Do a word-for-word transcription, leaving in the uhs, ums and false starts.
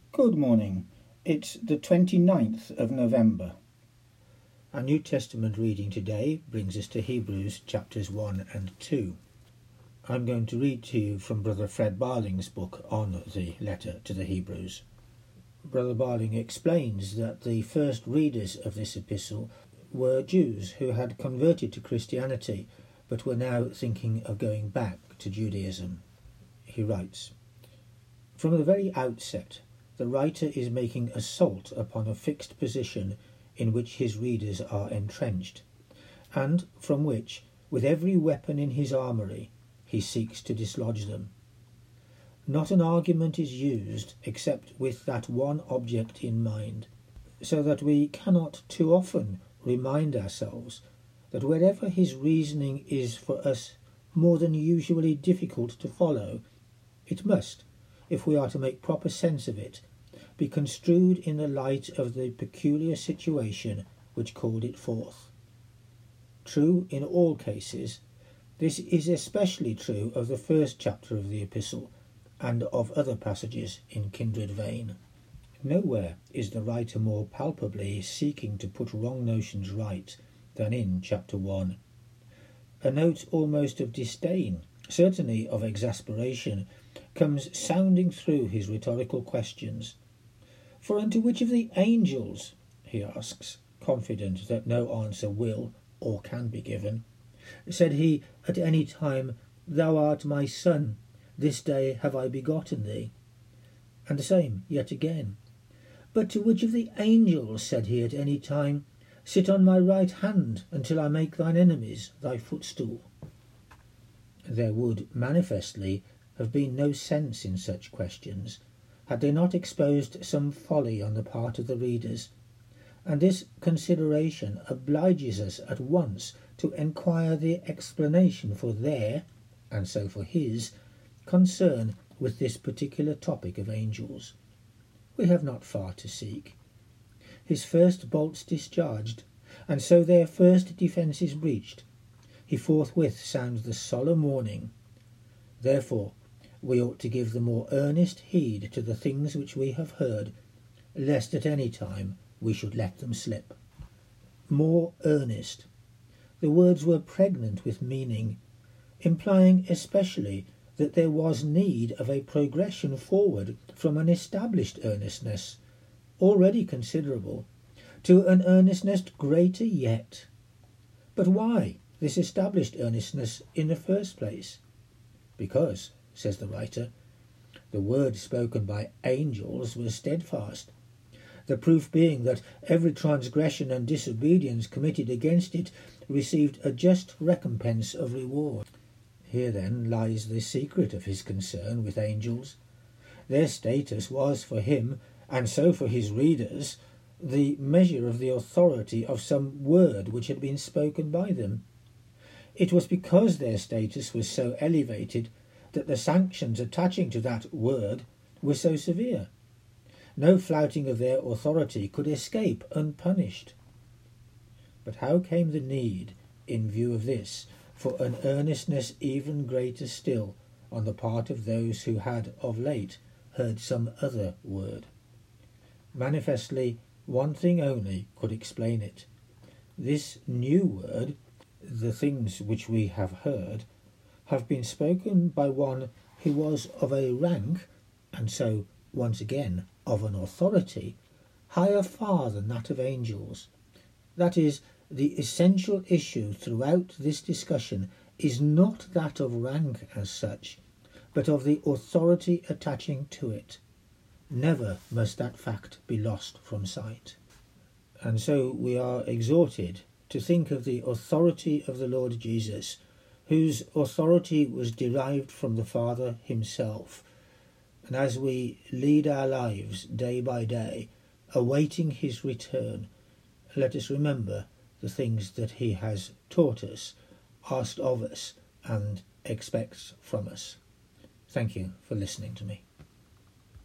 Good morning. It's the twenty-ninth of November. Our New Testament reading today brings us to Hebrews chapters one and two. I'm going to read to you from Brother Fred Barling's book on the letter to the Hebrews. Brother Barling explains that the first readers of this epistle were Jews who had converted to Christianity but were now thinking of going back to Judaism. He writes, "From the very outset, the writer is making assault upon a fixed position in which his readers are entrenched, and from which, with every weapon in his armoury, he seeks to dislodge them. Not an argument is used except with that one object in mind, so that we cannot too often remind ourselves that wherever his reasoning is for us more than usually difficult to follow, it must, if we are to make proper sense of it, be construed in the light of the peculiar situation which called it forth. True in all cases, this is especially true of the first chapter of the epistle and of other passages in kindred vein. Nowhere is the writer more palpably seeking to put wrong notions right than in chapter one. A note almost of disdain, certainly of exasperation, comes sounding through his rhetorical questions. For unto which of the angels, he asks, confident that no answer will or can be given, said he at any time, Thou art my son, this day have I begotten thee? And the same yet again. But to which of the angels said he at any time, Sit on my right hand until I make thine enemies thy footstool? There would manifestly have been no sense in such questions, had they not exposed some folly on the part of the readers, and this consideration obliges us at once to enquire the explanation for their, and so for his, concern with this particular topic of angels. We have not far to seek. His first bolts discharged, and so their first defence is breached, he forthwith sounds the solemn warning, Therefore we ought to give the more earnest heed to the things which we have heard, lest at any time we should let them slip. More earnest. The words were pregnant with meaning, implying especially that there was need of a progression forward from an established earnestness, already considerable, to an earnestness greater yet. But why this established earnestness in the first place? Because, says the writer, the word spoken by angels was steadfast, the proof being that every transgression and disobedience committed against it received a just recompense of reward. Here then lies the secret of his concern with angels. Their status was for him, and so for his readers, the measure of the authority of some word which had been spoken by them. It was because their status was so elevated that the sanctions attaching to that word were so severe. No flouting of their authority could escape unpunished. But how came the need, in view of this, for an earnestness even greater still on the part of those who had of late heard some other word? Manifestly, one thing only could explain it. This new word, the things which we have heard, have been spoken by one who was of a rank, and so, once again, of an authority, higher far than that of angels. That is, the essential issue throughout this discussion is not that of rank as such, but of the authority attaching to it. Never must that fact be lost from sight. And so we are exhorted to think of the authority of the Lord Jesus, whose authority was derived from the Father himself. And as we lead our lives day by day, awaiting his return, let us remember the things that he has taught us, asked of us, and expects from us. Thank you for listening to me.